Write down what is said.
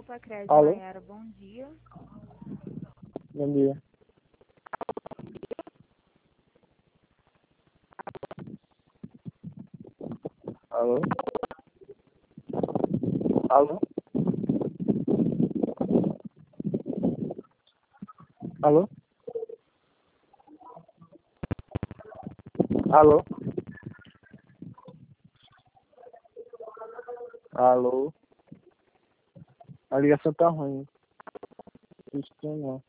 Copa Crédito Alô? Maiara, bom dia. Bom dia. Alô? Alô? Alô? Alô? Alô? A ligação tá ruim. Estranho.